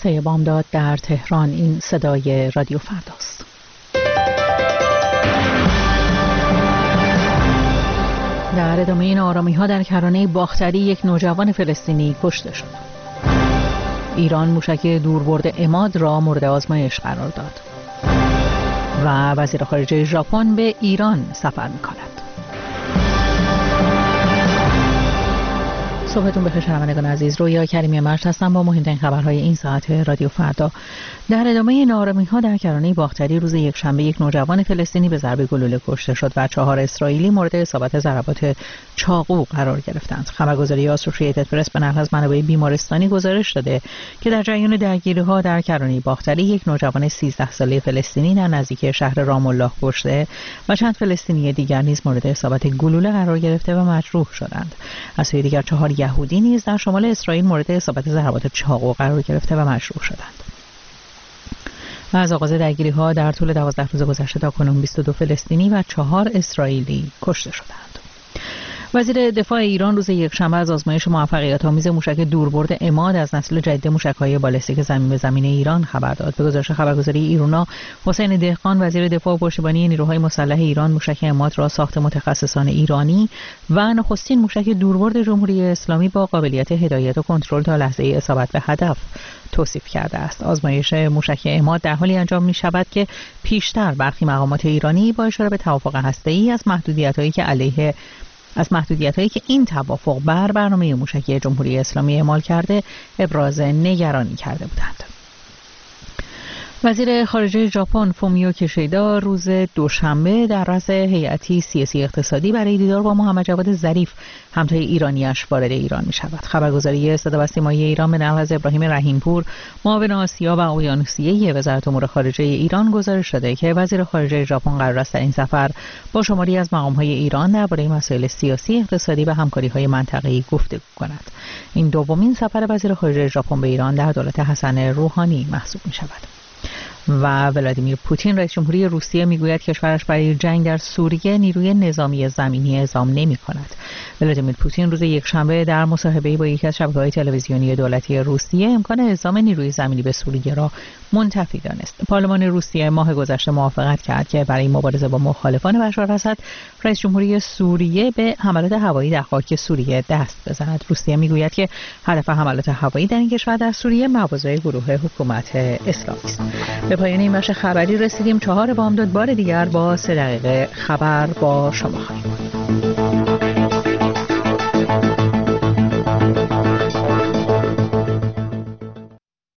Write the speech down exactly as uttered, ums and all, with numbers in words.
سه بامداد در تهران. این صدای رادیو فرداست. در ادامه این آرامی‌ها در کرانه باختری یک نوجوان فلسطینی کشته شد. ایران موشک دوربرد عماد را مورد آزمایش قرار داد. و وزیر خارجه ژاپن به ایران سفر می‌کند. صبحتون بخیر شنوندگان عزیز. رویا کریمی مرج هستم با مهمترین خبرهای این ساعت رادیو فردا. در ادامه ناآرامی‌ها در کرانه باختری روز یکشنبه یک نوجوان فلسطینی به ضرب گلوله کشته شد و چهار اسرائیلی مورد اصابت ضربات چاقو قرار گرفتند. خبرگزاری آسوشییتد پرس به نقل از منابع بیمارستانی گزارش داده که در جریان درگیری‌ها در کرانه باختری یک نوجوان سیزده ساله فلسطینی در نزدیکی شهر رام الله کشته و چند فلسطینی دیگر نیز مورد اصابت گلوله قرار گرفته و مجروح شدند. از سوی دیگر چهار یهودی نیز در شمال اسرائیل مورد اصابت ضربات چاقو قرار گرفته و مجروح شدند. و از آغاز درگیری‌ها در طول دوازده روز گذشته تا کنون بیست و دو فلسطینی و چهار اسرائیلی کشته شدند. وزیر دفاع ایران روز یکشنبه از آزمایش موفقیت‌آمیز موشک دوربرد عماد از نسل جدید موشک‌های بالستیک زمین به زمین ایران خبر داد. به گزارش خبرگزاری ایرونا، حسین دهقان وزیر دفاع و پشتیبانی نیروهای مسلح ایران موشک عماد را ساخت متخصصان ایرانی و نخستین موشک دوربرد جمهوری اسلامی با قابلیت هدایت و کنترل تا لحظه اصابت به هدف توصیف کرده است. آزمایش موشک عماد در حالی انجام می شود که پیشتر برخی مقامات ایرانی با اشاره به توافق هسته‌ای از محدودیت‌هایی که علیه از محدودیت‌هایی که این توافق بر برنامه موشکی جمهوری اسلامی اعمال کرده ابراز نگرانی کرده بودند. وزیر خارجه ژاپن فومیو کیشیدا روز دوشنبه در رأس هیئتی سیاسی اقتصادی برای دیدار با محمد جواد ظریف همتای ایرانی‌اش وارد ایران می‌شود. خبرگزاری صدا و سیمای ایران به نقل از ابراهیم رحیمپور معاون آسیا و اقیانوسیه وزارت امور خارجه ایران گزارش داده که وزیر خارجه ژاپن قرار است در این سفر با شماری از مقام‌های ایران درباره مسائل سیاسی، اقتصادی و همکاری‌های منطقه‌ای گفتگو کند. این دومین سفر وزیر خارجه ژاپن به ایران در دولت حسن روحانی محسوب می‌شود. و ولادیمیر پوتین رئیس جمهوری روسیه میگوید کشورش برای جنگ در سوریه نیروی نظامی زمینی اعزام نمی کند. ولادیمیر پوتین روز یکشنبه در مصاحبه‌ای با یکی از شبکه‌های تلویزیونی دولتی روسیه امکان اعزام نیروی زمینی به سوریه را منتفی دانست. پارلمان روسیه ماه گذشته موافقت کرد که برای مبارزه با مخالفان بشار اسد رئیس جمهوری سوریه به حملات هوایی در خاک سوریه دست بزند. روسیه میگوید که هدف حملات هوایی در این کشور در سوریه مواضع گروه حکومت اسلامی است. به پایان این بخش خبری رسیدیم. چهار بامداد بار دیگر با سه دقیقه خبر با شما خواهیم بود.